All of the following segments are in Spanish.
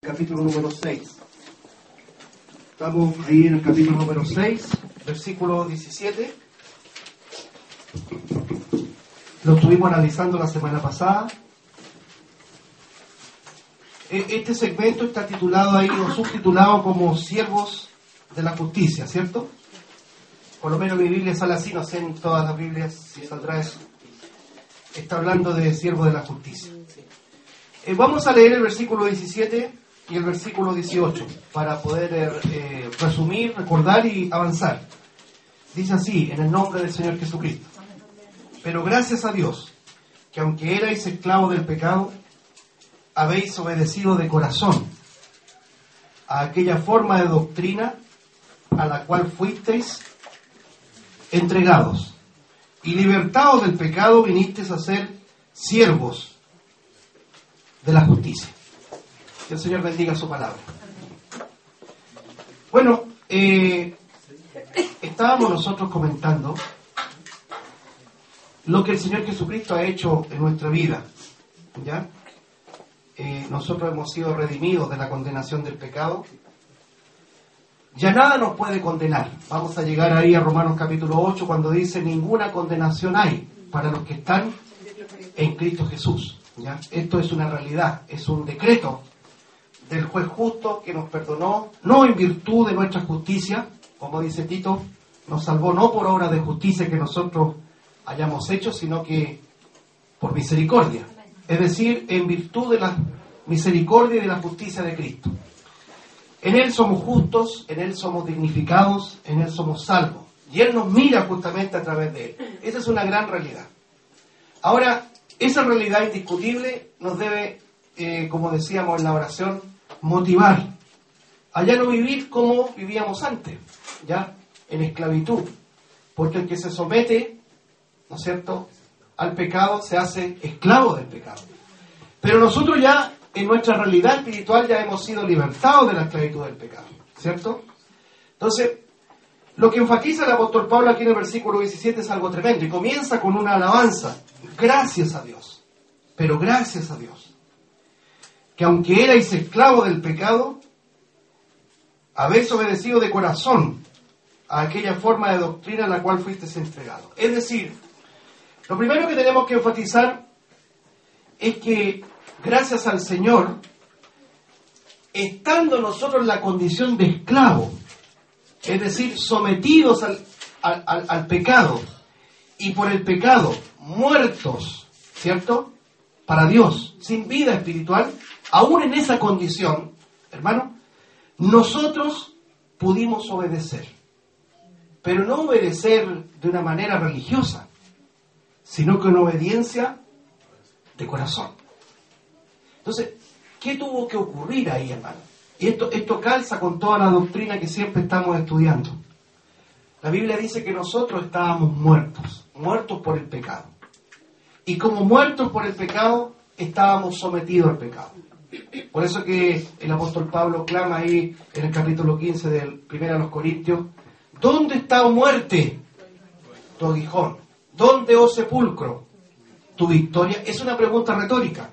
Capítulo número 6. Estamos ahí en el capítulo número 6, versículo 17. Lo estuvimos analizando la semana pasada. Este segmento está titulado ahí o subtitulado como Siervos de la Justicia, ¿cierto? Por lo menos mi Biblia sale así, no sé en todas las Biblias si saldrá eso. Está hablando de Siervos de la Justicia. Vamos a leer el versículo 17 y el versículo 18 para poder resumir, recordar y avanzar. Dice así, en el nombre del Señor Jesucristo. Pero gracias a Dios, que aunque erais esclavos del pecado, habéis obedecido de corazón a aquella forma de doctrina a la cual fuisteis entregados, y libertados del pecado vinisteis a ser siervos de la justicia. Que el Señor bendiga su palabra. Bueno, estábamos nosotros comentando lo que el Señor Jesucristo ha hecho en nuestra vida, ¿ya? Nosotros hemos sido redimidos de la condenación del pecado. Ya nada nos puede condenar. Vamos a llegar ahí a Romanos capítulo 8 cuando dice: ninguna condenación hay para los que están en Cristo Jesús, ¿ya? Esto es una realidad, es un decreto del juez justo que nos perdonó, no en virtud de nuestra justicia, como dice Tito, nos salvó no por obra de justicia que nosotros hayamos hecho, sino que por misericordia. Es decir, en virtud de la misericordia y de la justicia de Cristo. En Él somos justos, en Él somos dignificados, en Él somos salvos. Y Él nos mira justamente a través de Él. Esa es una gran realidad. Ahora, esa realidad indiscutible nos debe, como decíamos en la oración, motivar a ya no vivir como vivíamos antes, ya en esclavitud. Porque el que se somete, ¿no es cierto?, al pecado se hace esclavo del pecado. Pero nosotros ya, en nuestra realidad espiritual, ya hemos sido libertados de la esclavitud del pecado, ¿cierto? Entonces, lo que enfatiza el apóstol Pablo aquí en el versículo 17 es algo tremendo, y comienza con una alabanza. Gracias a Dios, pero gracias a Dios, que aunque erais esclavos del pecado, habéis obedecido de corazón a aquella forma de doctrina a la cual fuisteis entregados. Es decir, lo primero que tenemos que enfatizar es que gracias al Señor, estando nosotros en la condición de esclavo, es decir, sometidos al pecado, y por el pecado muertos, ¿cierto?, para Dios, sin vida espiritual, aún en esa condición, hermano, nosotros pudimos obedecer, pero no obedecer de una manera religiosa, sino que en obediencia de corazón. Entonces, ¿qué tuvo que ocurrir ahí, hermano? Y esto calza con toda la doctrina que siempre estamos estudiando. La Biblia dice que nosotros estábamos muertos por el pecado. Y como muertos por el pecado, estábamos sometidos al pecado. Por eso que el apóstol Pablo clama ahí en el capítulo 15 del 1 Corintios: ¿dónde está, oh muerte, tu aguijón? ¿Dónde, oh sepulcro, tu victoria? Es una pregunta retórica.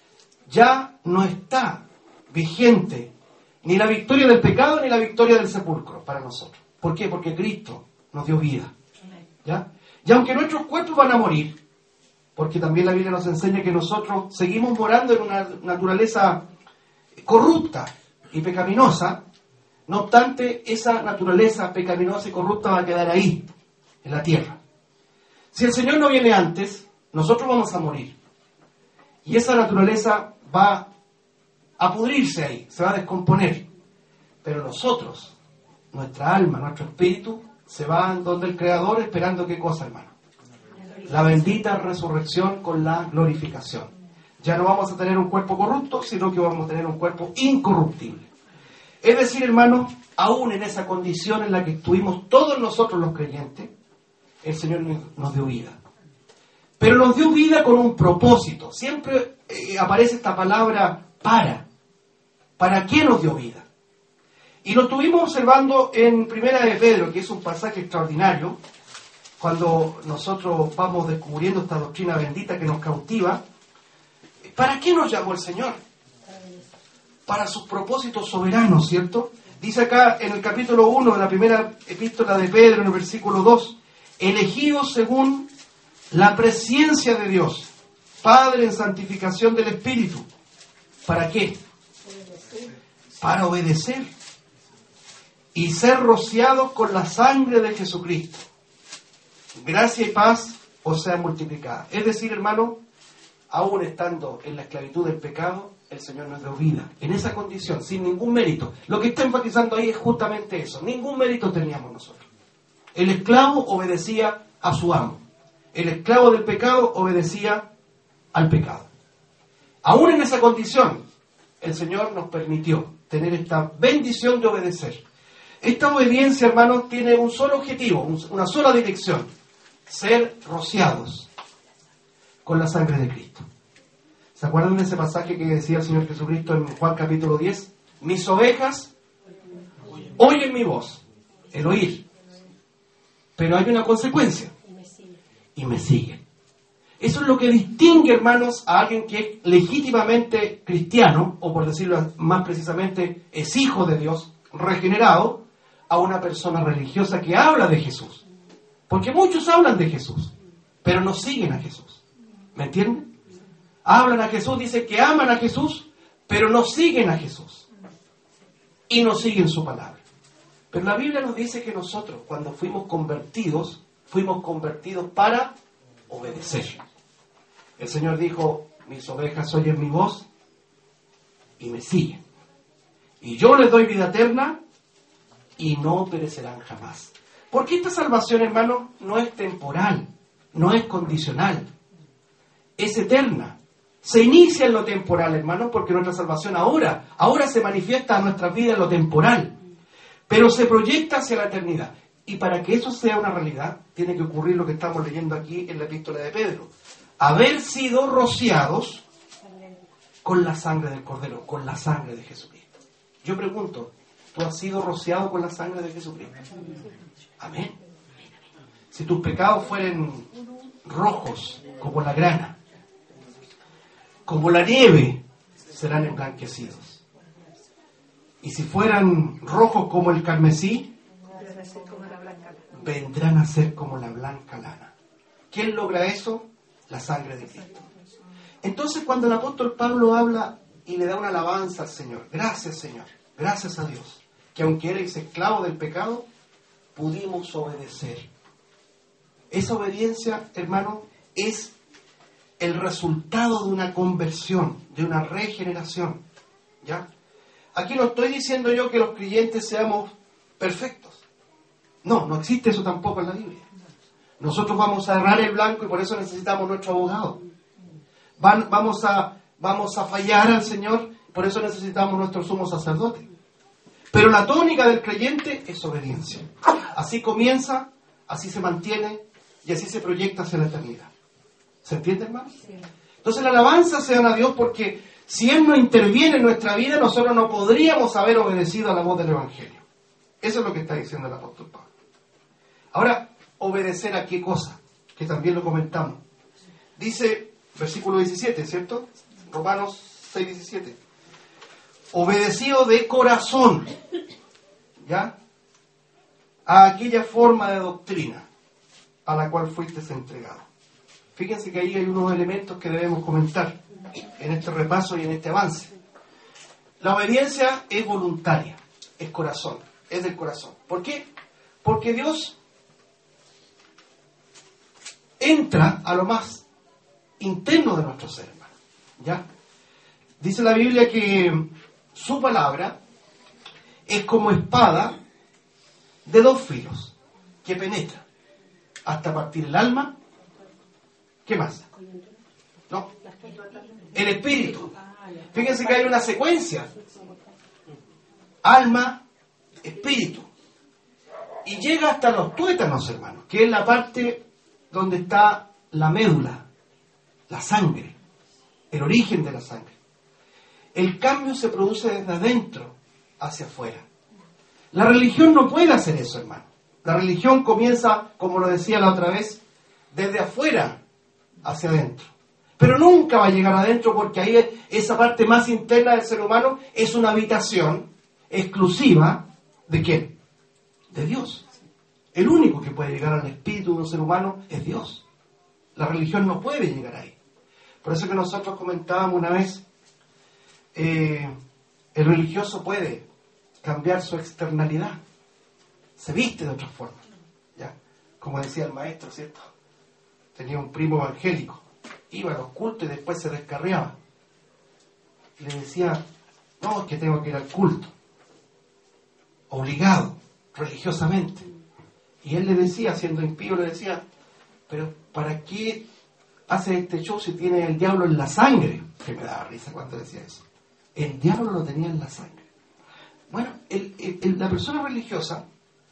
Ya no está vigente ni la victoria del pecado ni la victoria del sepulcro para nosotros. ¿Por qué? Porque Cristo nos dio vida, ¿ya? Y aunque nuestros cuerpos van a morir, porque también la Biblia nos enseña que nosotros seguimos morando en una naturaleza corrupta y pecaminosa, no obstante, esa naturaleza pecaminosa y corrupta va a quedar ahí, en la tierra. Si el Señor no viene antes, nosotros vamos a morir. Y esa naturaleza va a pudrirse ahí, se va a descomponer. Pero nosotros, nuestra alma, nuestro espíritu, se van donde el Creador esperando ¿qué cosa, hermano? La bendita resurrección con la glorificación. Ya no vamos a tener un cuerpo corrupto, sino que vamos a tener un cuerpo incorruptible. Es decir, hermano, aún en esa condición en la que estuvimos todos nosotros los creyentes, el Señor nos dio vida. Pero nos dio vida con un propósito. Siempre aparece esta palabra para. ¿Para qué nos dio vida? Y lo estuvimos observando en Primera de Pedro, que es un pasaje extraordinario, cuando nosotros vamos descubriendo esta doctrina bendita que nos cautiva. ¿Para qué nos llamó el Señor? para sus propósitos soberanos, ¿cierto? Dice acá en el capítulo 1 de la primera epístola de Pedro, en el versículo 2, elegidos según la presciencia de Dios, Padre en santificación del Espíritu. ¿Para qué? Para obedecer y ser rociados con la sangre de Jesucristo. Gracia y paz os sean multiplicadas. Es decir, hermano, aún estando en la esclavitud del pecado, el Señor nos dio vida. En esa condición, sin ningún mérito. Lo que está enfatizando ahí es justamente eso. Ningún mérito teníamos nosotros. El esclavo obedecía a su amo. El esclavo del pecado obedecía al pecado. Aún en esa condición, el Señor nos permitió tener esta bendición de obedecer. Esta obediencia, hermanos, tiene un solo objetivo, una sola dirección: ser rociados con la sangre de Cristo. ¿Se acuerdan de ese pasaje que decía el Señor Jesucristo en Juan capítulo 10? Mis ovejas oyen mi voz, el oír. Pero hay una consecuencia. Y me siguen. Eso es lo que distingue, hermanos, a alguien que es legítimamente cristiano, o por decirlo más precisamente, es hijo de Dios, regenerado, a una persona religiosa que habla de Jesús. Porque muchos hablan de Jesús, pero no siguen a Jesús. ¿Me entienden? Hablan a Jesús, dicen que aman a Jesús, pero no siguen a Jesús. Y no siguen su palabra. Pero la Biblia nos dice que nosotros, cuando fuimos convertidos para obedecer. El Señor dijo, mis ovejas oyen mi voz y me siguen. Y yo les doy vida eterna y no perecerán jamás. Porque esta salvación, hermano, no es temporal, no es condicional, es eterna. Se inicia en lo temporal, hermano, porque nuestra salvación ahora se manifiesta en nuestras vidas en lo temporal, pero se proyecta hacia la eternidad. Y para que eso sea una realidad, tiene que ocurrir lo que estamos leyendo aquí en la epístola de Pedro: haber sido rociados con la sangre del Cordero, con la sangre de Jesucristo. Yo pregunto, ¿tú has sido rociado con la sangre de Jesucristo? Amén. Si tus pecados fueren rojos como la grana, como la nieve, serán emblanquecidos. Y si fueran rojos como el carmesí, vendrán a ser como la blanca lana. ¿Quién logra eso? La sangre de Cristo. Entonces, cuando el apóstol Pablo habla y le da una alabanza al Señor, gracias Señor, gracias a Dios, que aunque erais esclavos del pecado, pudimos obedecer. Esa obediencia, hermano, es el resultado de una conversión, de una regeneración. ¿Ya? Aquí no estoy diciendo yo que los creyentes seamos perfectos. No existe eso tampoco en la Biblia. Nosotros vamos a errar el blanco y por eso necesitamos nuestro abogado. Vamos a fallar al Señor, por eso necesitamos nuestro sumo sacerdote. Pero la tónica del creyente es obediencia. Así comienza, así se mantiene y así se proyecta hacia la eternidad. ¿Se entiende, hermano? Sí. Entonces la alabanza sea a Dios, porque si Él no interviene en nuestra vida, nosotros no podríamos haber obedecido a la voz del Evangelio. Eso es lo que está diciendo el apóstol Pablo. Ahora, ¿obedecer a qué cosa? Que también lo comentamos. Dice, versículo 17, ¿cierto? Romanos 6, 17. Obedecido de corazón, ¿ya? A aquella forma de doctrina a la cual fuiste entregado. Fíjense que ahí hay unos elementos que debemos comentar en este repaso y en este avance. La obediencia es voluntaria, es corazón, es del corazón. ¿Por qué? Porque Dios entra a lo más interno de nuestro ser, hermano. ¿Ya? Dice la Biblia que su palabra es como espada de dos filos que penetra hasta partir el alma. ¿Qué más? ¿No? El espíritu. Fíjense que hay una secuencia: alma, espíritu, y llega hasta los tuétanos, hermanos, que es la parte donde está la médula, la sangre, el origen de la sangre. El cambio se produce desde adentro hacia afuera. La religión no puede hacer eso, hermano. La religión comienza, como lo decía la otra vez, desde afuera hacia adentro. Pero nunca va a llegar adentro, porque ahí esa parte más interna del ser humano es una habitación exclusiva ¿de quién? De Dios. El único que puede llegar al espíritu de un ser humano es Dios. La religión no puede llegar ahí. Por eso que nosotros comentábamos una vez, el religioso puede cambiar su externalidad, se viste de otra forma, ¿ya? Como decía el maestro, ¿cierto? Tenía un primo evangélico, iba a los cultos y después se descarriaba. Y le decía, no, es que tengo que ir al culto, obligado, religiosamente. Y él le decía, siendo impío, le decía, pero ¿para qué hace este show si tiene el diablo en la sangre? Que me daba risa cuando decía eso. El diablo lo tenía en la sangre. Bueno, la persona religiosa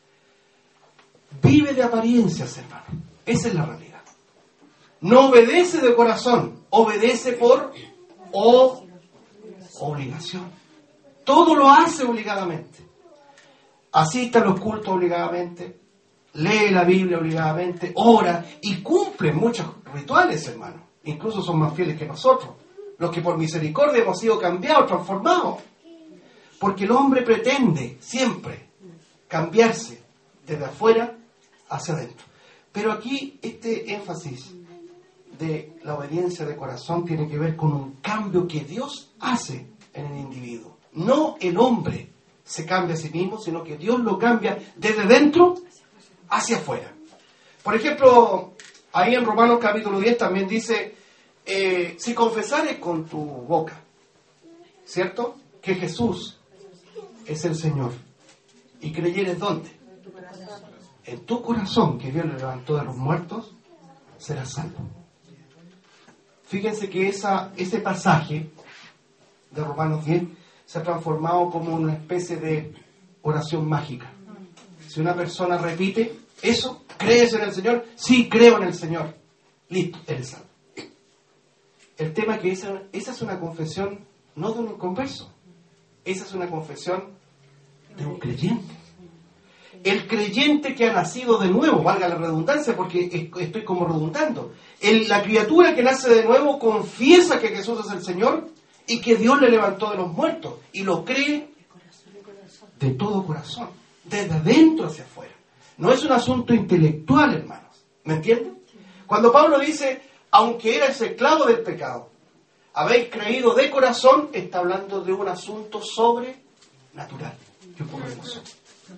vive de apariencias, hermano. Esa es la realidad. No obedece de corazón, obedece por obligación. Todo lo hace obligadamente. Asiste a los cultos obligadamente, lee la Biblia obligadamente, ora y cumple muchos rituales, hermano. Incluso son más fieles que nosotros, los que por misericordia hemos sido cambiados, transformados. Porque el hombre pretende siempre cambiarse desde afuera hacia adentro. Pero aquí este énfasis de la obediencia de corazón tiene que ver con un cambio que Dios hace en el individuo. No el hombre se cambia a sí mismo, sino que Dios lo cambia desde dentro hacia afuera. Por ejemplo, ahí en Romanos capítulo 10 también dice, si confesares con tu boca, ¿cierto?, que Jesús es el Señor, y creyeres ¿dónde? En tu corazón, que Dios le levantó de los muertos, serás salvo. Fíjense que ese pasaje de Romanos 10 se ha transformado como una especie de oración mágica. Si una persona repite eso, ¿crees en el Señor? Sí, creo en el Señor. Listo, eres salvo. El tema es que esa es una confesión no de un inconverso. Esa es una confesión de un creyente. El creyente que ha nacido de nuevo, valga la redundancia porque estoy como redundando. La criatura que nace de nuevo confiesa que Jesús es el Señor y que Dios le levantó de los muertos y lo cree de todo corazón, desde adentro hacia afuera. No es un asunto intelectual, hermanos. ¿Me entienden? Cuando Pablo dice, aunque erais esclavo del pecado, habéis creído de corazón, está hablando de un asunto sobrenatural. Que ocurre en nosotros.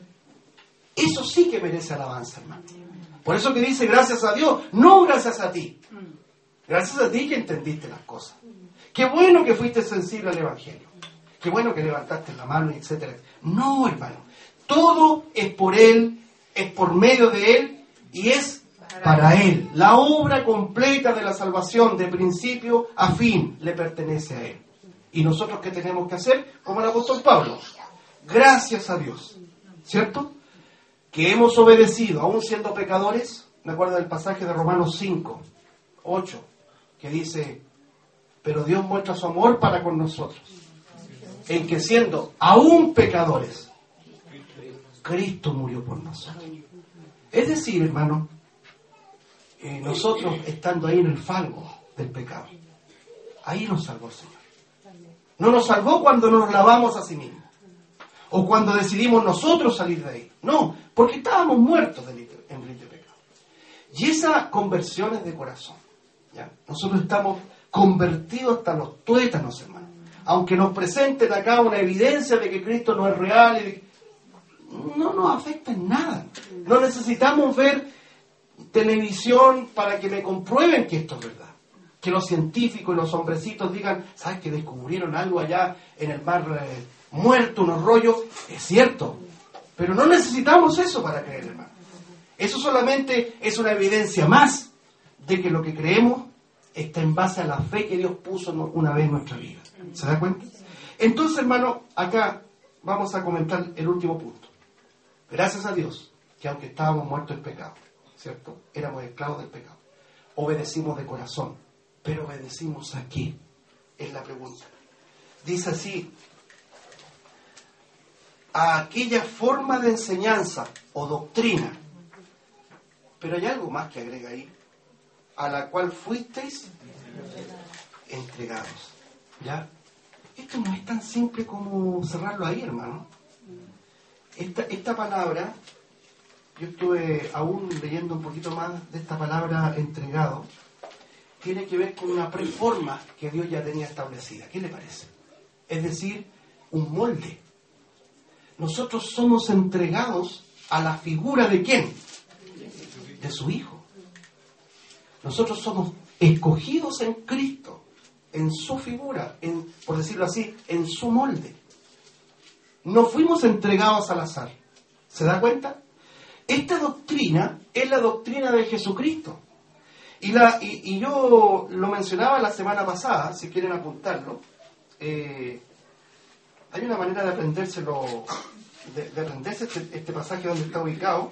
Eso sí que merece alabanza, hermano. Por eso que dice gracias a Dios, no gracias a ti. Gracias a ti que entendiste las cosas. Qué bueno que fuiste sensible al Evangelio. Qué bueno que levantaste la mano, etcétera. No, hermano. Todo es por Él, es por medio de Él y es para Él. La obra completa de la salvación, de principio a fin, le pertenece a Él. ¿Y nosotros qué tenemos que hacer? Como el apóstol Pablo. Gracias a Dios. ¿Cierto? Que hemos obedecido, aún siendo pecadores. Me acuerdo del pasaje de Romanos 5, 8, que dice, pero Dios muestra su amor para con nosotros, en que siendo aún pecadores, Cristo murió por nosotros. Es decir, hermano, nosotros estando ahí en el fango del pecado, ahí nos salvó el Señor. No nos salvó cuando nos lavamos a sí mismos, o cuando decidimos nosotros salir de ahí. No, porque estábamos muertos en el pecado. Y esa conversión es de corazón, ¿ya? Nosotros estamos convertidos hasta los tuétanos, hermano. Aunque nos presenten acá una evidencia de que Cristo no es real, no nos afecta en nada. No necesitamos ver televisión para que me comprueben que esto es verdad. Que los científicos y los hombrecitos digan, ¿sabes que descubrieron algo allá en el mar muerto, unos rollos? Es cierto. Pero no necesitamos eso para creer, hermano. Eso solamente es una evidencia más de que lo que creemos está en base a la fe que Dios puso una vez en nuestra vida. ¿Se da cuenta? Entonces, hermano, acá vamos a comentar el último punto. Gracias a Dios, que aunque estábamos muertos en pecado, ¿cierto? Éramos esclavos del pecado. Obedecimos de corazón. ¿Pero obedecimos a qué? Es la pregunta. Dice así, a aquella forma de enseñanza o doctrina. Pero hay algo más que agrega ahí. A la cual fuisteis entregados. ¿Ya? Esto no es tan simple como cerrarlo ahí, hermano. Esta palabra, yo estuve aún leyendo un poquito más de esta palabra entregado, tiene que ver con una preforma que Dios ya tenía establecida. ¿Qué le parece? Es decir, un molde. Nosotros somos entregados a la figura ¿de quién? De su Hijo. Nosotros somos escogidos en Cristo, en su figura, por decirlo así, en su molde. No fuimos entregados al azar. ¿Se da cuenta? Esta doctrina es la doctrina de Jesucristo. Y yo lo mencionaba la semana pasada, si quieren apuntarlo. Hay una manera de aprendérselo, de aprenderse este pasaje donde está ubicado,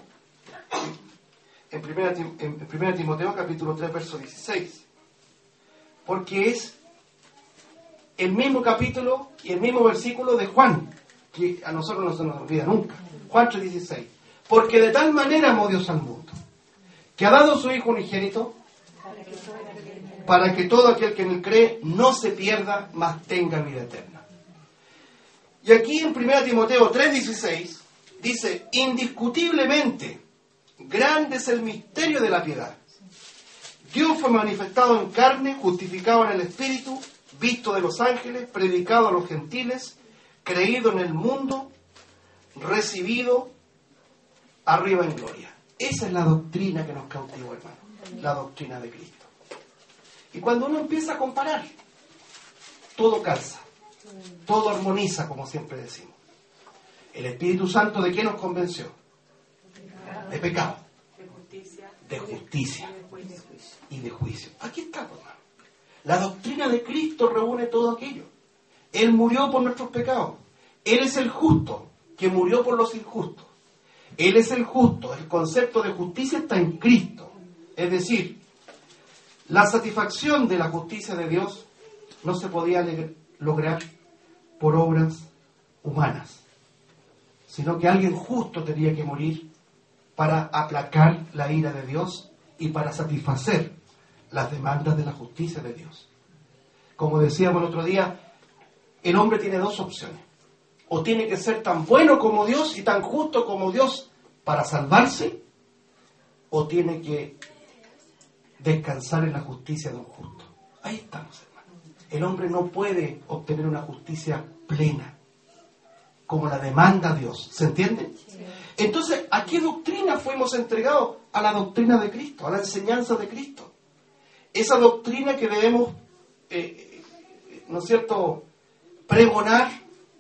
en 1 Timoteo capítulo 3, verso 16. Porque es el mismo capítulo y el mismo versículo de Juan, que a nosotros no se nos olvida nunca. Juan 3:16. Porque de tal manera amó Dios al mundo, que ha dado a su Hijo unigénito, para que todo aquel que en él cree no se pierda, mas tenga vida eterna. Y aquí en 1 Timoteo 3:16 dice: indiscutiblemente grande es el misterio de la piedad. Dios fue manifestado en carne, justificado en el Espíritu, visto de los ángeles, predicado a los gentiles, creído en el mundo, recibido arriba en gloria. Esa es la doctrina que nos cautivó, hermano, la doctrina de Cristo. Y cuando uno empieza a comparar, todo calza, todo armoniza, como siempre decimos. El Espíritu Santo, ¿de qué nos convenció? De pecado, de justicia y de juicio. Aquí está, hermano. La doctrina de Cristo reúne todo aquello. Él murió por nuestros pecados. Él es el justo que murió por los injustos. Él es el justo. El concepto de justicia está en Cristo. Es decir, la satisfacción de la justicia de Dios no se podía lograr por obras humanas, sino que alguien justo tenía que morir para aplacar la ira de Dios y para satisfacer las demandas de la justicia de Dios. Como decíamos el otro día, el hombre tiene dos opciones. O tiene que ser tan bueno como Dios y tan justo como Dios para salvarse, o tiene que descansar en la justicia de un justo. Ahí estamos, hermano. El hombre no puede obtener una justicia plena como la demanda Dios. ¿Se entiende? Sí. Entonces, ¿a qué doctrina fuimos entregados? A la doctrina de Cristo, a la enseñanza de Cristo. Esa doctrina que debemos, ¿no es cierto?, pregonar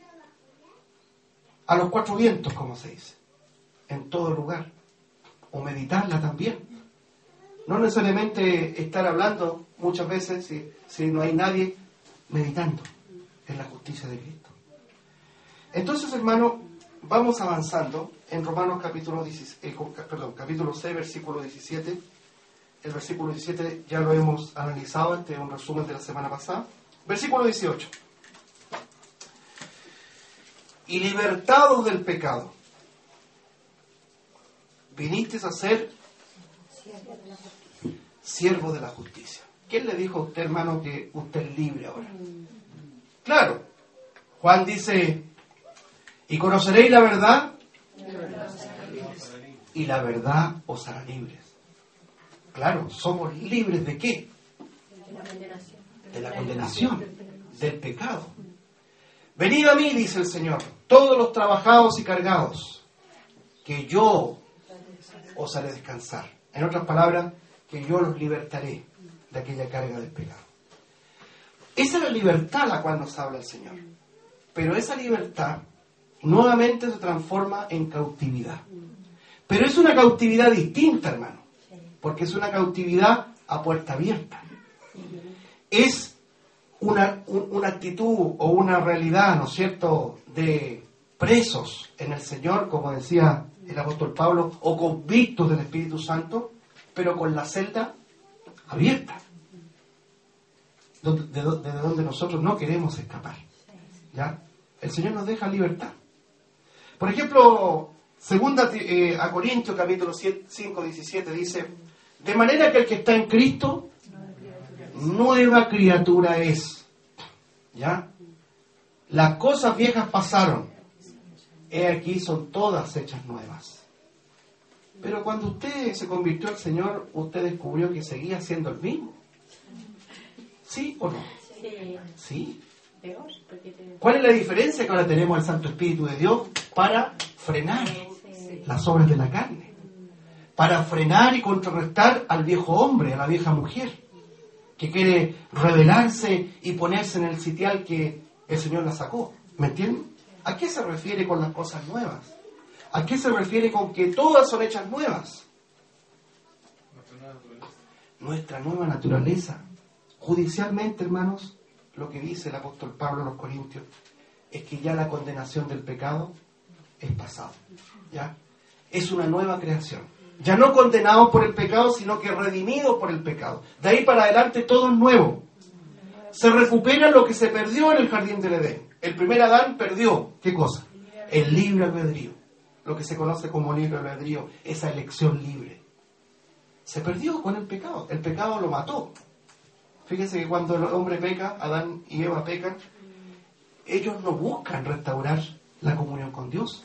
a los cuatro vientos, como se dice, en todo lugar, o meditarla también. No necesariamente estar hablando muchas veces si no hay nadie meditando en la justicia de Cristo. Entonces, hermano, vamos avanzando en Romanos capítulo 6, versículo 17. El versículo 17 ya lo hemos analizado, este es un resumen de la semana pasada. Versículo 18. Y libertados del pecado, viniste a ser siervo de la justicia. ¿Quién le dijo a usted, hermano, que usted es libre ahora? Claro, Juan dice: y conoceréis la verdad, y la verdad os hará libres. Claro, somos libres ¿de qué? De la condenación, del pecado. Venid a mí, dice el Señor, todos los trabajados y cargados, que yo os haré descansar. En otras palabras, que yo los libertaré de aquella carga del pecado. Esa es la libertad a la cual nos habla el Señor. Pero esa libertad nuevamente se transforma en cautividad. Pero es una cautividad distinta, hermano, porque es una cautividad a puerta abierta. Es una actitud o una realidad, ¿no es cierto?, de presos en el Señor, como decía el apóstol Pablo, o convictos del Espíritu Santo, pero con la celda abierta, de donde nosotros no queremos escapar. ¿Ya? El Señor nos deja libertad. Por ejemplo, segunda a Corintios capítulo 5, 17 dice: de manera que el que está en Cristo nueva criatura es. ¿Ya? Las cosas viejas pasaron. He aquí son todas hechas nuevas. Pero cuando usted se convirtió al Señor, usted descubrió que seguía siendo el mismo. ¿Sí o no? Sí. ¿Cuál es la diferencia? Que ahora tenemos el Santo Espíritu de Dios para frenar las obras de la carne, para frenar y contrarrestar al viejo hombre, a la vieja mujer, que quiere rebelarse y ponerse en el sitial que el Señor la sacó. ¿Me entienden? ¿A qué se refiere con las cosas nuevas? ¿A qué se refiere con que todas son hechas nuevas? Nuestra nueva naturaleza. Judicialmente, hermanos, lo que dice el apóstol Pablo a los Corintios es que ya la condenación del pecado es pasado. ¿Ya? Es una nueva creación. Ya no condenados por el pecado, sino que redimidos por el pecado. De ahí para adelante todo es nuevo. Se recupera lo que se perdió en el jardín del Edén. El primer Adán perdió, ¿qué cosa? El libre albedrío. Lo que se conoce como libre albedrío, esa elección libre. Se perdió con el pecado. El pecado lo mató. Fíjense que cuando el hombre peca, Adán y Eva pecan, ellos no buscan restaurar la comunión con Dios.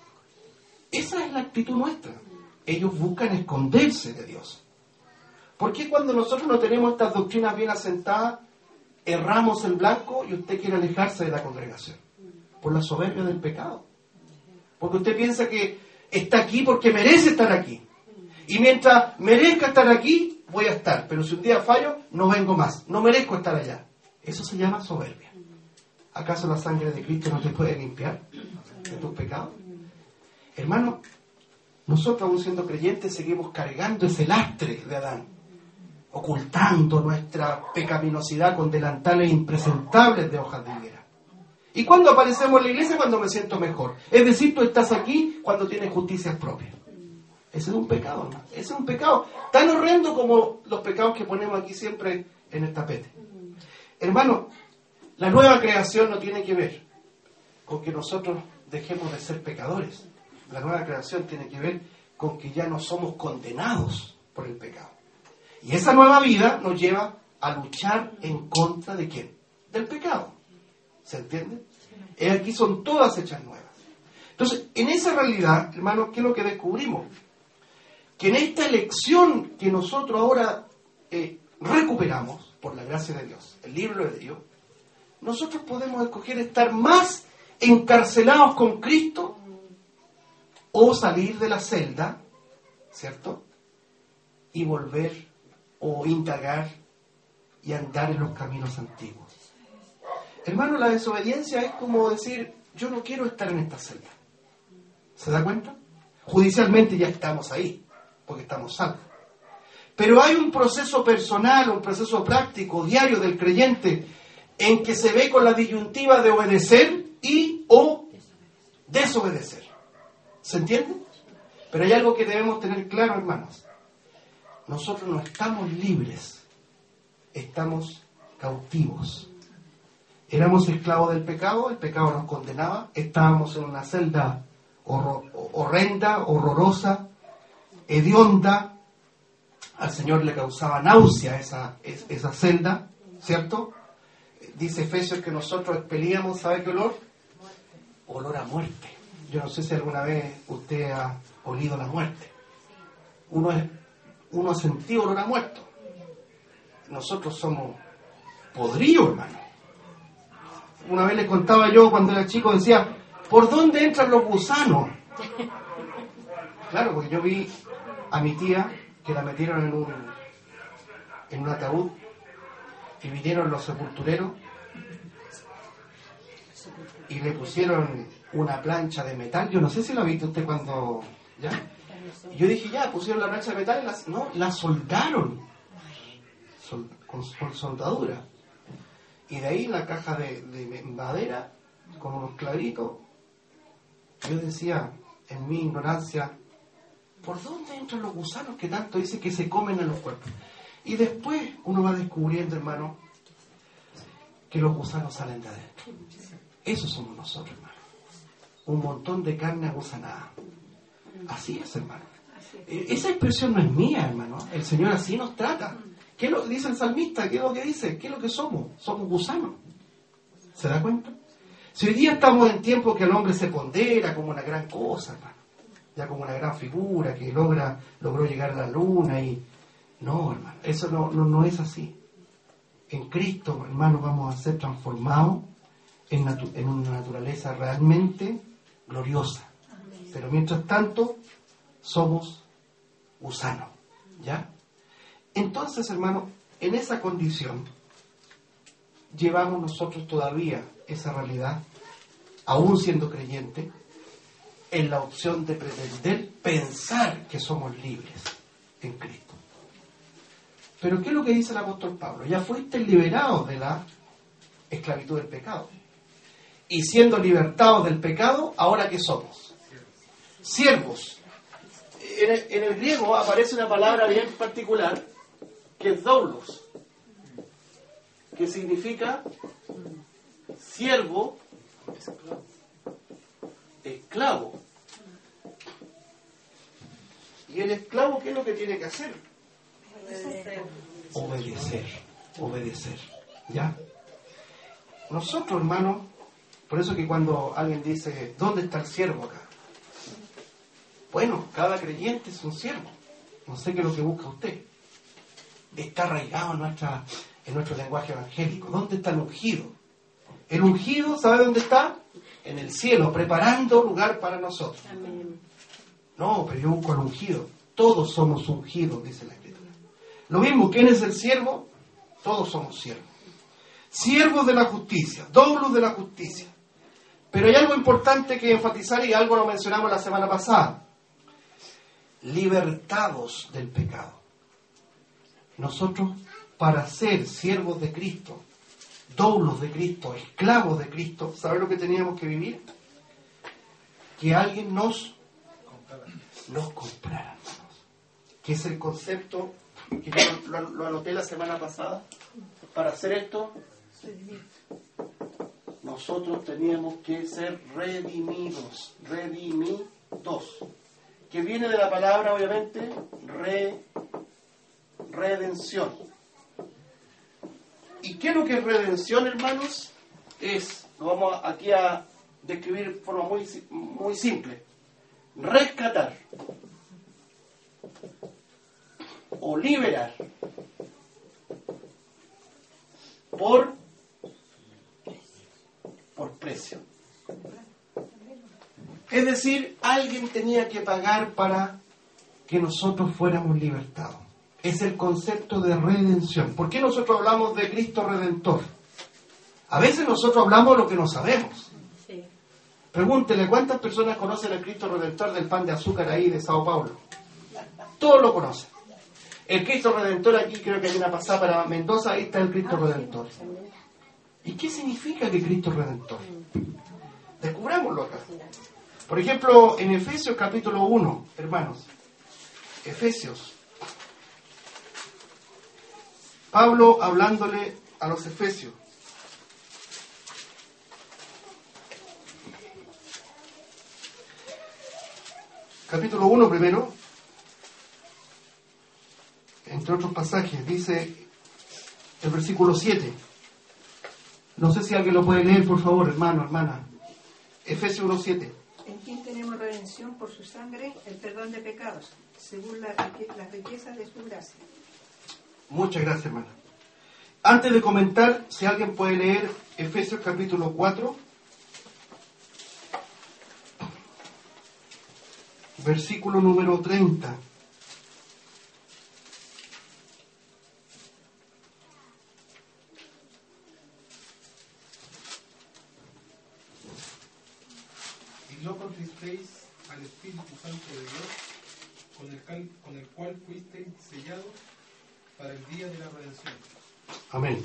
Esa es la actitud nuestra. Ellos buscan esconderse de Dios. ¿Por qué cuando nosotros no tenemos estas doctrinas bien asentadas, erramos el blanco y usted quiere alejarse de la congregación? Por la soberbia del pecado. Porque usted piensa que está aquí porque merece estar aquí. Y mientras merezca estar aquí, voy a estar. Pero si un día fallo, no vengo más. No merezco estar allá. Eso se llama soberbia. ¿Acaso la sangre de Cristo no te puede limpiar de tus pecados? Hermano, nosotros aún siendo creyentes seguimos cargando ese lastre de Adán, ocultando nuestra pecaminosidad con delantales impresentables de hojas de higuera. ¿Y cuando aparecemos en la iglesia? Cuando me siento mejor. Es decir, tú estás aquí cuando tienes justicias propias. Ese es un pecado, hermano. Ese es un pecado tan horrendo como los pecados que ponemos aquí siempre en el tapete. Hermano, la nueva creación no tiene que ver con que nosotros dejemos de ser pecadores. La nueva creación tiene que ver con que ya no somos condenados por el pecado. Y esa nueva vida nos lleva a luchar en contra ¿de quién? Del pecado. ¿Se entiende? Aquí son todas hechas nuevas. Entonces, en esa realidad, hermano, ¿qué es lo que descubrimos? Que en esta elección que nosotros ahora recuperamos, por la gracia de Dios, el libro de Dios, nosotros podemos escoger estar más encarcelados con Cristo o salir de la celda, ¿cierto? Y volver o indagar y andar en los caminos antiguos. Hermano, la desobediencia es como decir, yo no quiero estar en esta celda. ¿Se da cuenta? Judicialmente ya estamos ahí, porque estamos salvos. Pero hay un proceso personal, un proceso práctico, diario del creyente, en que se ve con la disyuntiva de obedecer y o desobedecer. ¿Se entiende? Pero hay algo que debemos tener claro, hermanos. Nosotros no estamos libres, estamos cautivos. Éramos esclavos del pecado, el pecado nos condenaba, estábamos en una celda horrenda, horrorosa, hedionda. Al Señor le causaba náusea esa celda, ¿cierto? Dice Efesios que nosotros expelíamos, ¿sabe qué olor? Olor a muerte. Yo no sé si alguna vez usted ha olido la muerte. Uno ha sentido olor a muerto. Nosotros somos podridos, hermano. Una vez le contaba yo cuando era chico, decía, ¿por dónde entran los gusanos? Claro, porque yo vi a mi tía que la metieron en un ataúd y vinieron los sepultureros y le pusieron una plancha de metal. Yo no sé si lo ha visto usted cuando... ¿ya? Y yo dije, ya, pusieron la plancha de metal y la soldaron con soldadura. Y de ahí la caja de madera con unos clavitos. Yo decía, en mi ignorancia, ¿por dónde entran los gusanos que tanto dice que se comen en los cuerpos? Y después uno va descubriendo, hermano, que los gusanos salen de adentro. Eso somos nosotros, hermano. Un montón de carne agusanada. Así es, hermano. Esa expresión no es mía, hermano. El Señor así nos trata. ¿Qué es lo que dice el salmista? ¿Qué es lo que dice? ¿Qué es lo que somos? Somos gusanos. ¿Se da cuenta? Si hoy día estamos en tiempo que el hombre se pondera como una gran cosa, hermano, ya como una gran figura que logró llegar a la luna y... No, hermano, eso no es así. En Cristo, hermano, vamos a ser transformados en una naturaleza realmente gloriosa. Pero mientras tanto, somos gusanos, ¿ya? Entonces, hermano, en esa condición, llevamos nosotros todavía esa realidad, aún siendo creyente, en la opción de pretender pensar que somos libres en Cristo. Pero ¿qué es lo que dice el apóstol Pablo? Ya fuiste liberados de la esclavitud del pecado. Y siendo libertados del pecado, ¿ahora qué somos? Siervos. En el griego aparece una palabra bien particular, que es doulos, que significa siervo, esclavo. ¿Y el esclavo qué es lo que tiene que hacer? Obedecer. ¿Ya? Nosotros, hermanos, por eso que cuando alguien dice, ¿dónde está el siervo acá? Bueno, cada creyente es un siervo. No sé qué es lo que busca usted. Está arraigado en nuestro lenguaje evangélico. ¿Dónde está el ungido? El ungido, ¿sabe dónde está? En el cielo, preparando lugar para nosotros. Amén. No, pero yo busco al ungido. Todos somos ungidos, dice la Escritura. Lo mismo, ¿quién es el siervo? Todos somos siervos. Siervos de la justicia, doulos de la justicia. Pero hay algo importante que enfatizar y algo lo mencionamos la semana pasada. Libertados del pecado. Nosotros, para ser siervos de Cristo, doulos de Cristo, esclavos de Cristo, ¿saben lo que teníamos que vivir? Que alguien nos comprara. Que es el concepto que yo lo anoté la semana pasada. Para hacer esto, nosotros teníamos que ser redimidos, que viene de la palabra, obviamente, redención. ¿Y qué es lo que es redención, hermanos? Lo vamos aquí a describir de forma muy simple. Rescatar o liberar por precio. Es decir, alguien tenía que pagar para que nosotros fuéramos libertados. Es el concepto de redención. ¿Por qué nosotros hablamos de Cristo Redentor? A veces nosotros hablamos de lo que no sabemos. Sí. Pregúntele, ¿cuántas personas conocen el Cristo Redentor del pan de azúcar ahí de Sao Paulo? Todos lo conocen. El Cristo Redentor aquí, creo que hay una pasada para Mendoza, ahí está el Cristo Redentor. ¿Y qué significa que Cristo Redentor? Descubrámoslo acá. Por ejemplo, en Efesios capítulo 1, hermanos, Efesios, Pablo hablándole a los efesios. Capítulo 1 primero, entre otros pasajes, dice el versículo 7. No sé si alguien lo puede leer, por favor, hermano, hermana. Efesios 1:7. En quien tenemos redención por su sangre, el perdón de pecados, según la riqueza de su gracia. Muchas gracias, hermana. Antes de comentar, si alguien puede leer Efesios capítulo 4, versículo número 30. Y no contristéis al Espíritu Santo de Dios, con el cual fuisteis sellados para el día de la redención. Amén.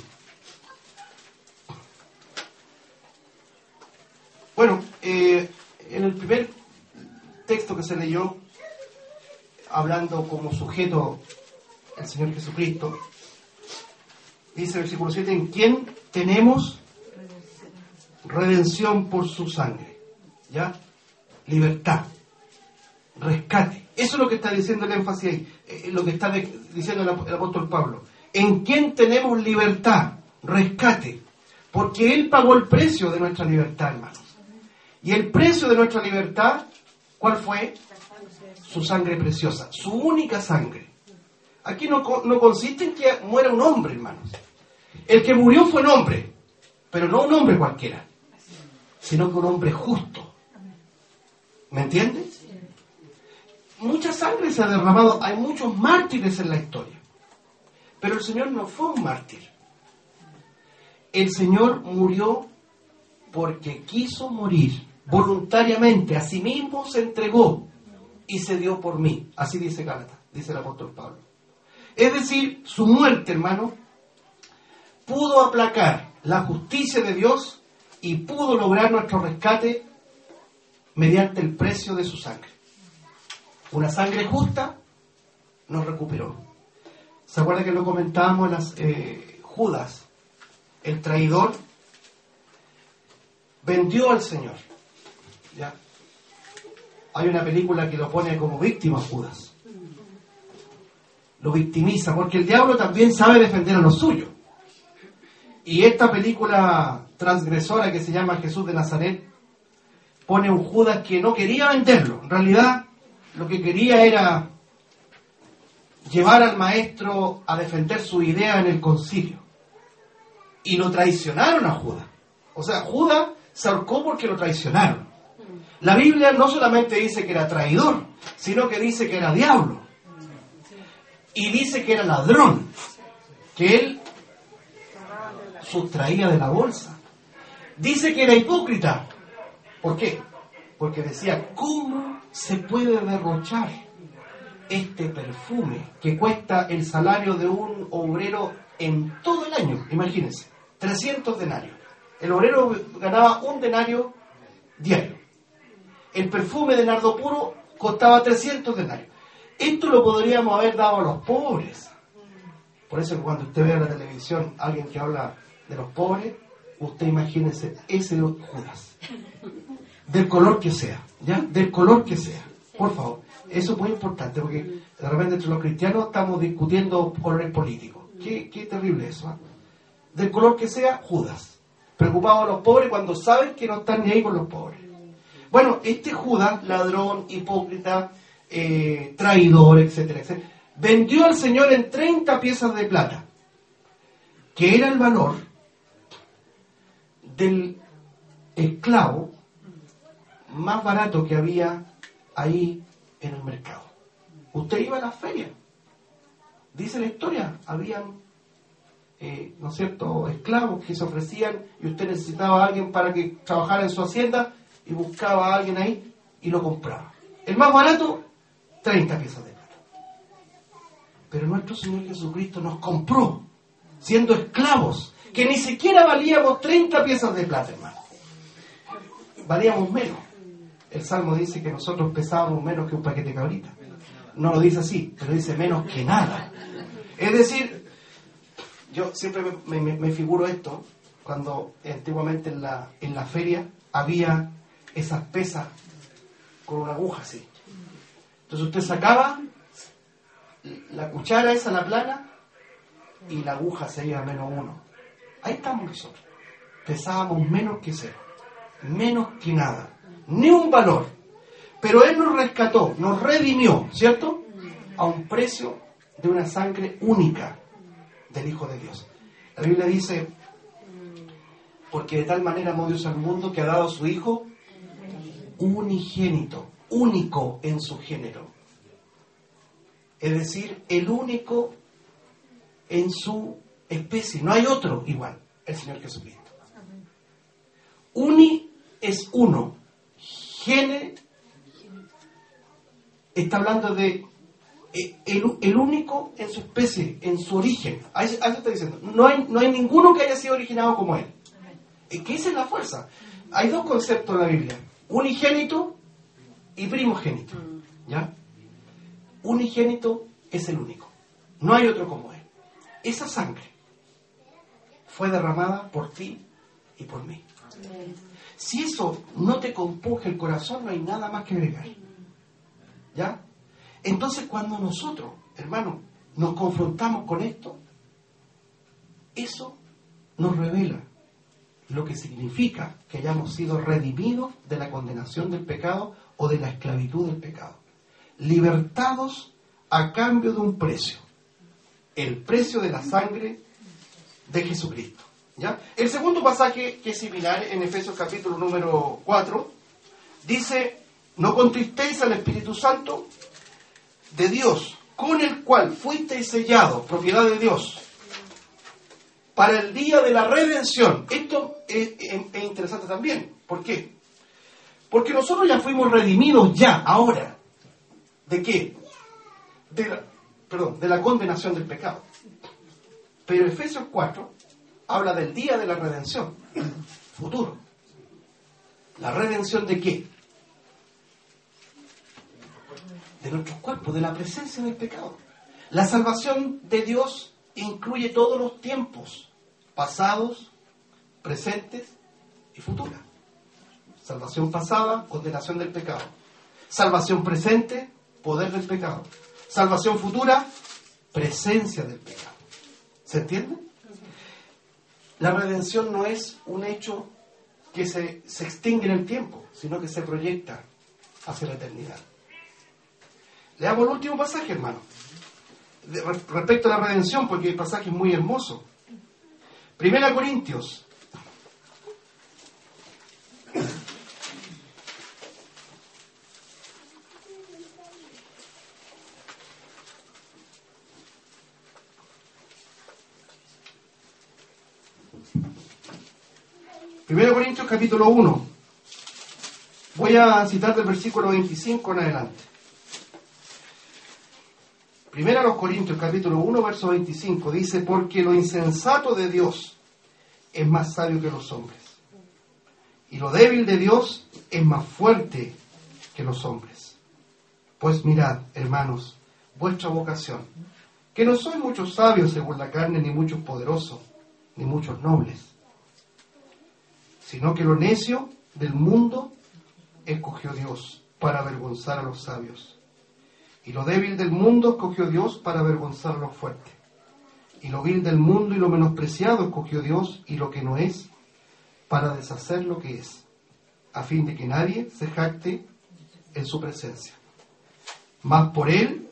Bueno, en el primer texto que se leyó, hablando como sujeto el Señor Jesucristo, dice el versículo 7, en quien tenemos redención por su sangre, ¿ya? Libertad, rescate. Eso es lo que está diciendo el énfasis ahí, lo que está diciendo el apóstol Pablo, en quien tenemos libertad, rescate, porque Él pagó el precio de nuestra libertad, hermanos. Y el precio de nuestra libertad, ¿cuál fue? Su sangre preciosa, su única sangre. Aquí no consiste en que muera un hombre, hermanos. El que murió fue un hombre, pero no un hombre cualquiera, sino que un hombre justo. ¿Me entiendes? Mucha sangre se ha derramado, hay muchos mártires en la historia. Pero el Señor no fue un mártir. El Señor murió porque quiso morir voluntariamente, a sí mismo se entregó y se dio por mí. Así dice Gálatas, dice el apóstol Pablo. Es decir, su muerte, hermano, pudo aplacar la justicia de Dios y pudo lograr nuestro rescate mediante el precio de su sangre. Una sangre justa nos recuperó. ¿Se acuerda que lo comentábamos en Judas, el traidor, vendió al Señor? ¿Ya? Hay una película que lo pone como víctima a Judas. Lo victimiza, porque el diablo también sabe defender a los suyos. Y esta película transgresora que se llama Jesús de Nazaret pone un Judas que no quería venderlo. En realidad, lo que quería era llevar al maestro a defender su idea en el concilio. Y lo traicionaron a Judas. O sea, Judas se ahorcó porque lo traicionaron. La Biblia no solamente dice que era traidor, sino que dice que era diablo. Y dice que era ladrón, que él sustraía de la bolsa. Dice que era hipócrita. ¿Por qué? Porque decía, ¿cómo se puede derrochar este perfume que cuesta el salario de un obrero en todo el año? Imagínense, 300 denarios. El obrero ganaba 1 denario diario. El perfume de nardo puro costaba 300 denarios. Esto lo podríamos haber dado a los pobres. Por eso cuando usted ve en la televisión a alguien que habla de los pobres, usted imagínese ese Judas. Del color que sea, ¿ya? Del color que sea. Por favor. Eso es muy importante, porque de repente entre los cristianos estamos discutiendo colores políticos. Qué terrible eso, ¿eh? Del color que sea, Judas. Preocupado a los pobres cuando saben que no están ni ahí con los pobres. Bueno, este Judas, ladrón, hipócrita, traidor, etcétera, etcétera, vendió al Señor en 30 piezas de plata, que era el valor del esclavo más barato que había ahí en el mercado. Usted iba a la feria, dice la historia, habían, ¿no es cierto?, esclavos que se ofrecían y usted necesitaba a alguien para que trabajara en su hacienda y buscaba a alguien ahí y lo compraba. El más barato, 30 piezas de plata. Pero nuestro Señor Jesucristo nos compró siendo esclavos, que ni siquiera valíamos 30 piezas de plata, hermano. Valíamos menos. El Salmo dice que nosotros pesábamos menos que un paquete de cabrita. No lo dice así, pero dice menos que nada. Es decir, yo siempre me figuro esto, cuando antiguamente en la feria había esas pesas con una aguja así. Entonces usted sacaba la cuchara esa, la plana, y la aguja se iba a -1. Ahí estamos nosotros. Pesábamos menos que cero, menos que nada, ni un valor. Pero Él nos rescató, nos redimió, ¿cierto? A un precio de una sangre única del Hijo de Dios. La Biblia dice, porque de tal manera amó Dios al mundo que ha dado a su Hijo unigénito, único en su género. Es decir, el único en su especie. No hay otro igual, el Señor Jesucristo. Uni es uno. Gene está hablando de el único en su especie, en su origen. A eso está diciendo. No hay ninguno que haya sido originado como Él. Que esa es la fuerza. Hay 2 conceptos en la Biblia: unigénito y primogénito. ¿Ya? Unigénito es el único. No hay otro como Él. Esa sangre fue derramada por ti y por mí. Si eso no te compunge el corazón, no hay nada más que agregar. ¿Ya? Entonces, cuando nosotros, hermanos, nos confrontamos con esto, Eso nos revela lo que significa que hayamos sido redimidos de la condenación del pecado o de la esclavitud del pecado. Libertados a cambio de un precio. El precio de la sangre de Jesucristo. ¿Ya? El segundo pasaje, que es similar, en Efesios capítulo número 4, dice: no contristéis al Espíritu Santo de Dios, con el cual fuisteis sellados, propiedad de Dios, para el día de la redención. Esto es interesante también. ¿Por qué? Porque nosotros ya fuimos redimidos ya, ahora. ¿De qué? De la condenación del pecado. Pero Efesios 4 habla del día de la redención, futuro. ¿La redención de qué? De nuestros cuerpos, de la presencia del pecado. La salvación de Dios incluye todos los tiempos, pasados, presentes y futuras. Salvación pasada, condenación del pecado. Salvación presente, poder del pecado. Salvación futura, presencia del pecado. ¿Se entiende? La redención no es un hecho que se extingue en el tiempo, sino que se proyecta hacia la eternidad. Leamos el último pasaje, hermano, respecto a la redención, porque el pasaje es muy hermoso. 1 Corintios. Primero Corintios capítulo 1. Voy a citar del versículo 25 en adelante. Primero a los Corintios capítulo 1 verso 25 dice: porque lo insensato de Dios es más sabio que los hombres, y lo débil de Dios es más fuerte que los hombres. Pues mirad, hermanos, vuestra vocación, que no sois muchos sabios según la carne, ni muchos poderosos, ni muchos nobles, sino que lo necio del mundo escogió Dios para avergonzar a los sabios. Y lo débil del mundo escogió Dios para avergonzar a los fuertes. Y lo vil del mundo y lo menospreciado escogió Dios, y lo que no es, para deshacer lo que es, a fin de que nadie se jacte en su presencia. Mas por Él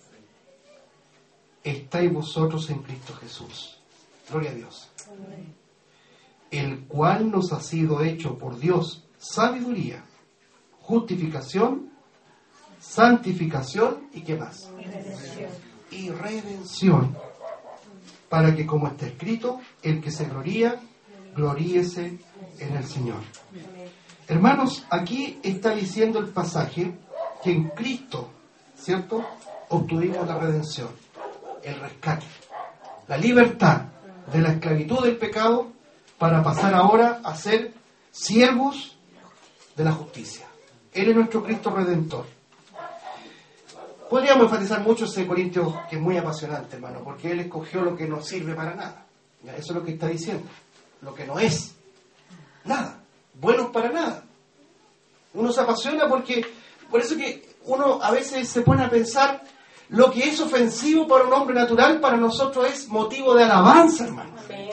estáis vosotros en Cristo Jesús. Gloria a Dios. Amén. El cual nos ha sido hecho por Dios sabiduría, justificación, santificación y ¿qué más? Redención. Y redención, para que, como está escrito, el que se gloría, gloríese en el Señor. Hermanos, aquí está diciendo el pasaje que en Cristo, ¿cierto?, obtuvimos la redención, el rescate, la libertad de la esclavitud del pecado, para pasar ahora a ser siervos de la justicia. Él es nuestro Cristo Redentor. Podríamos enfatizar mucho ese Corintios, que es muy apasionante, hermano, porque Él escogió lo que no sirve para nada. ¿Ya? Eso es lo que está diciendo. Lo que no es nada. Buenos para nada. Uno se apasiona porque, por eso que uno a veces se pone a pensar, lo que es ofensivo para un hombre natural, para nosotros es motivo de alabanza, hermano.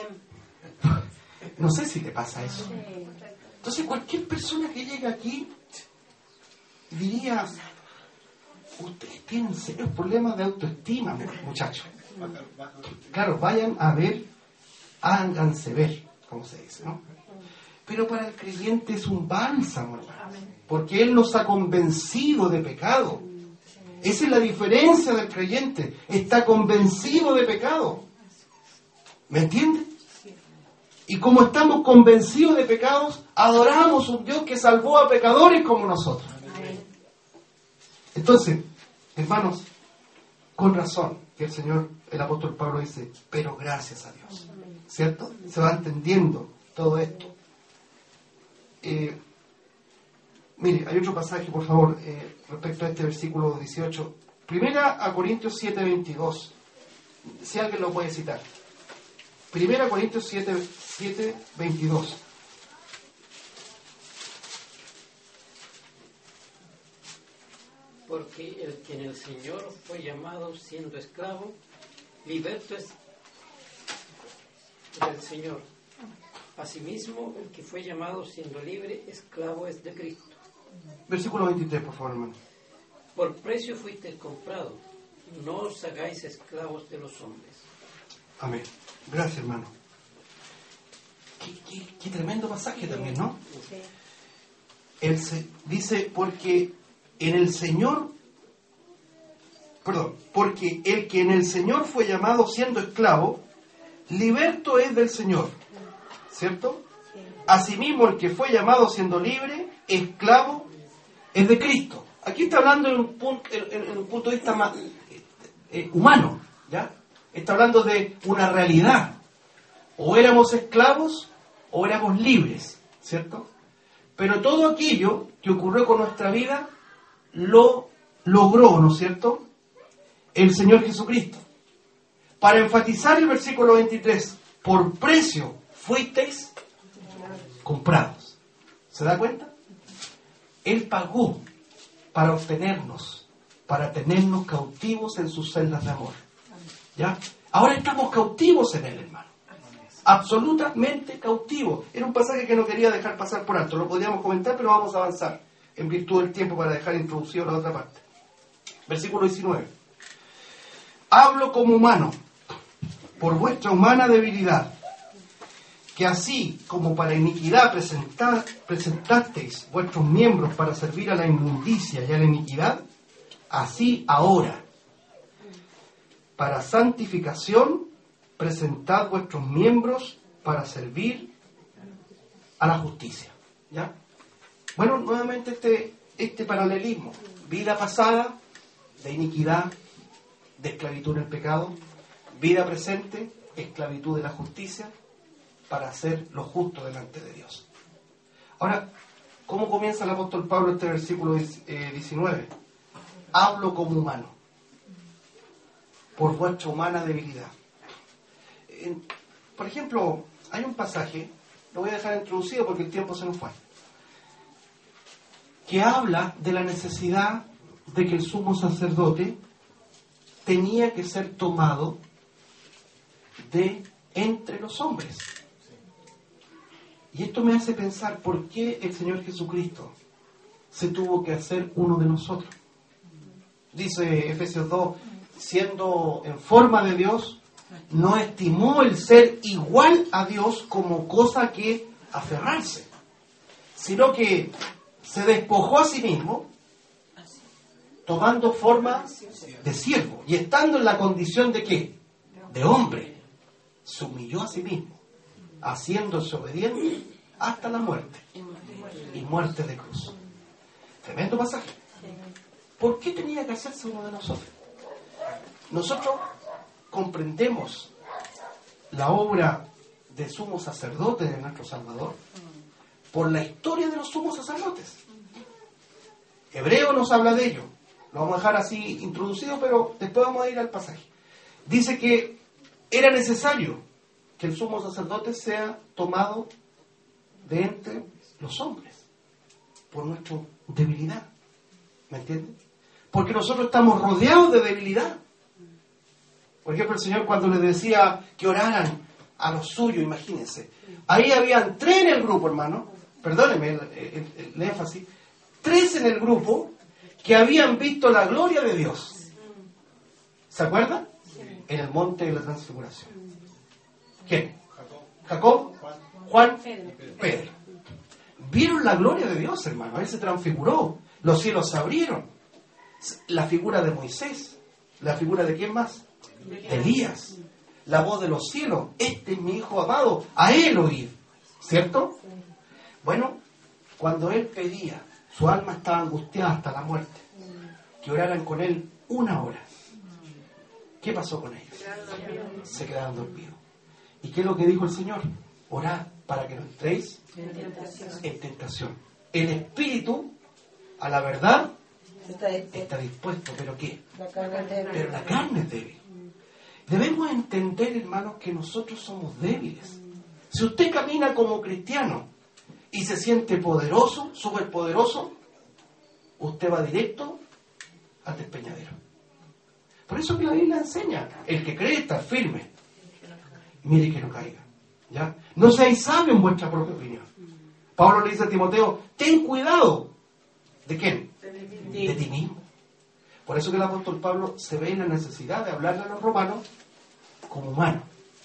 No sé si te pasa eso. Entonces cualquier persona que llegue aquí diría: ustedes tienen serios problemas de autoestima, muchachos. Claro, vayan a ver, háganse ver, como se dice, ¿no? Pero para el creyente es un bálsamo, hermano, porque Él nos ha convencido de pecado. Esa es la diferencia del creyente. Está convencido de pecado. ¿Me entiendes? Y como estamos convencidos de pecados, adoramos a un Dios que salvó a pecadores como nosotros. Entonces, hermanos, con razón que el apóstol Pablo dice, pero gracias a Dios. ¿Cierto? Se va entendiendo todo esto. Mire, hay otro pasaje, por favor, respecto a este versículo 18. Primera a Corintios 7:22. Si alguien lo puede citar. Primera Corintios 7:22. Porque el que en el Señor fue llamado siendo esclavo, liberto es. del Señor. Asimismo, el que fue llamado siendo libre, esclavo es de Cristo. Versículo 23, por favor, hermano. Por precio fuisteis comprados, no os hagáis esclavos de los hombres. Amén. Gracias, hermano. Qué tremendo pasaje también, ¿no? Sí. Él dice, porque el que en el Señor fue llamado siendo esclavo, liberto es del Señor, ¿cierto? Sí. Asimismo, el que fue llamado siendo libre, esclavo es de Cristo. Aquí está hablando en un punto de vista más humano, ¿ya? Está hablando de una realidad. O éramos esclavos o éramos libres, ¿cierto? Pero todo aquello que ocurrió con nuestra vida lo logró, ¿no es cierto?, el Señor Jesucristo. Para enfatizar el versículo 23, por precio fuisteis comprados. ¿Se da cuenta? Él pagó para obtenernos, para tenernos cautivos en sus celdas de amor. ¿Ya? Ahora estamos cautivos en Él, hermano. Absolutamente cautivos. Era un pasaje que no quería dejar pasar por alto. Lo podríamos comentar, pero vamos a avanzar en virtud del tiempo para dejar introducido la otra parte. Versículo 19. Hablo como humano, por vuestra humana debilidad, que así como para iniquidad presentasteis vuestros miembros para servir a la inmundicia y a la iniquidad, así ahora, para santificación, presentad vuestros miembros para servir a la justicia. ¿Ya? Bueno, nuevamente este paralelismo. Vida pasada, de iniquidad, de esclavitud en el pecado. Vida presente, esclavitud de la justicia, para hacer lo justo delante de Dios. Ahora, ¿cómo comienza el apóstol Pablo este versículo 19? Hablo como humano, por vuestra humana debilidad. Por ejemplo, hay un pasaje, lo voy a dejar introducido porque el tiempo se nos fue, que habla de la necesidad de que el sumo sacerdote tenía que ser tomado de entre los hombres. Y esto me hace pensar por qué el Señor Jesucristo se tuvo que hacer uno de nosotros. Dice Efesios 2, siendo en forma de Dios, no estimó el ser igual a Dios como cosa que aferrarse, sino que se despojó a sí mismo, tomando forma de siervo, y estando en la condición de ¿qué? De hombre, se humilló a sí mismo, haciéndose obediente hasta la muerte, y muerte de cruz. Tremendo pasaje. ¿Por qué tenía que hacerse uno de nosotros? Nosotros comprendemos la obra de sumo sacerdote de nuestro Salvador por la historia de los sumos sacerdotes. Hebreo nos habla de ello. Lo vamos a dejar así introducido, pero después vamos a ir al pasaje. Dice que era necesario que el sumo sacerdote sea tomado de entre los hombres por nuestra debilidad. ¿Me entienden? Porque nosotros estamos rodeados de debilidad. Por ejemplo, el Señor cuando les decía que oraran a los suyos, imagínense. Ahí habían 3 en el grupo, hermano. Perdónenme el énfasis. 3 en el grupo que habían visto la gloria de Dios. ¿Se acuerdan? En el monte de la transfiguración. ¿Quién? Jacob, Juan, Pedro. Vieron la gloria de Dios, hermano. Él se transfiguró. Los cielos se abrieron. La figura de Moisés. ¿La figura de quién más? De Elías. La voz de los cielos. Este es mi hijo amado. A él oíd. ¿Cierto? Bueno, cuando él pedía, su alma estaba angustiada hasta la muerte, que oraran con él 1 hora. ¿Qué pasó con ellos? Se quedaron dormidos. ¿Y qué es lo que dijo el Señor? Orad para que no entréis en tentación. El espíritu, a la verdad, está dispuesto, ¿pero qué? Pero la carne es débil. Debemos entender, hermanos, que nosotros somos débiles. Si usted camina como cristiano y se siente poderoso, superpoderoso, usted va directo al despeñadero. Por eso que la Biblia enseña, el que cree está firme. Mire que no caiga. ¿Ya? No seáis sabios en vuestra propia opinión. Pablo le dice a Timoteo, ten cuidado. ¿De quién? De ti mismo. Por eso que el apóstol Pablo se ve en la necesidad de hablarle a los romanos como humano.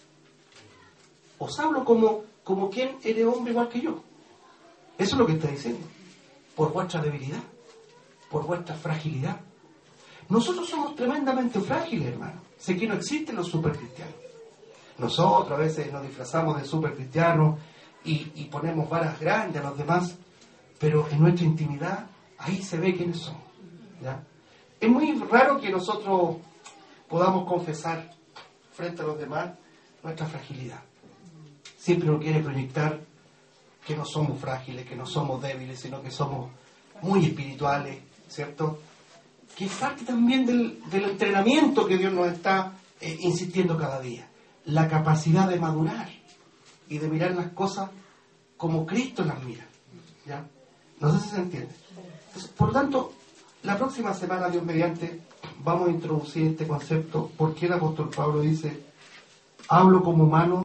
Os hablo como quien eres hombre igual que yo. Eso es lo que está diciendo. Por vuestra debilidad, por vuestra fragilidad. Nosotros somos tremendamente frágiles, hermano. Sé que no existen los supercristianos. Nosotros a veces nos disfrazamos de supercristianos y ponemos varas grandes a los demás, pero en nuestra intimidad, ahí se ve quiénes somos. ¿Ya? Es muy raro que nosotros podamos confesar frente a los demás nuestra fragilidad. Siempre uno quiere proyectar que no somos frágiles, que no somos débiles, sino que somos muy espirituales, ¿cierto? Que es parte también del entrenamiento que Dios nos está insistiendo cada día. La capacidad de madurar y de mirar las cosas como Cristo las mira. ¿Ya? No sé si se entiende. Entonces, por lo tanto, la próxima semana, Dios mediante, vamos a introducir este concepto. ¿Por qué el apóstol Pablo dice, hablo como humano?